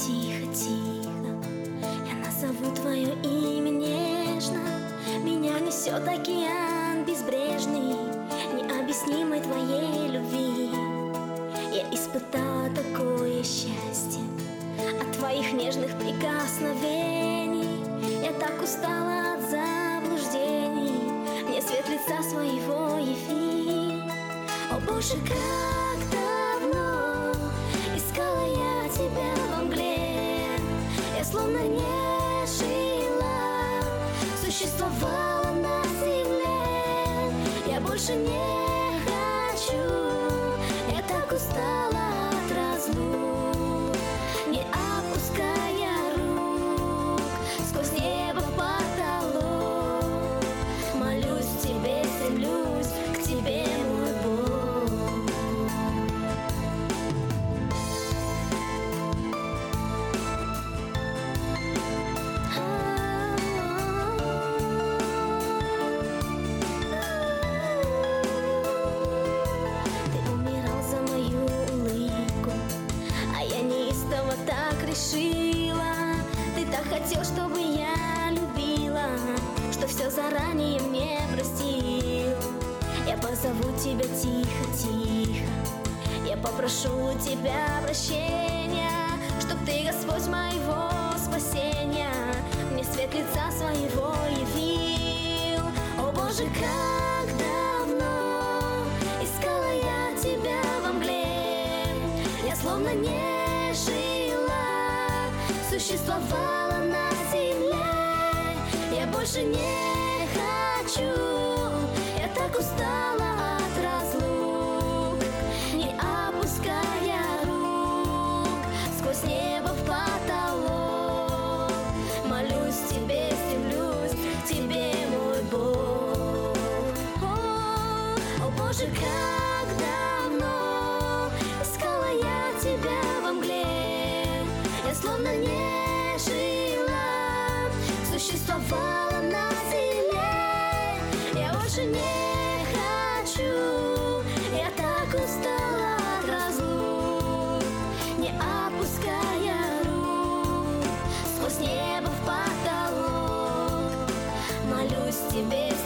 тихо-тихо, я назову твое имя нежно. Меня несет океан безбрежный, необъяснимой твоей любви. Я испытала такое счастье от твоих нежных прикосновений. Я так устала от заблуждений, мне свет лица своего яви. О Боже, как давно искала я тебя во мгле. Я словно не жила, существовала на земле. Я больше не хочу, я так устала от разлук. Не опуская рук сквозь небо в потолок, молюсь тебе, стремлюсь к тебе, мой Бог. Ты умирал за мою улыбку, а я неистово так решила. Ты так хотел, чтобы я любила, что все заранее мне простил. Я позову тебя тихо-тихо, я попрошу у тебя прощения, чтоб ты, Господь моего спасения, мне свет лица своего явил. О Боже, как давно искала я тебя во мгле. Я словно не жила, существовала на земле. Я больше не хочу, я так устала от разлук. Не опуская рук сквозь небо в потолок, молюсь тебе, стремлюсь к тебе, мой Бог. О Боже, как давно искала я тебя во мгле. Я словно не жила, существовала на земле. Я больше не хочу, я так устала от разлук. Не опуская рук сквозь небо в потолок, молюсь тебе,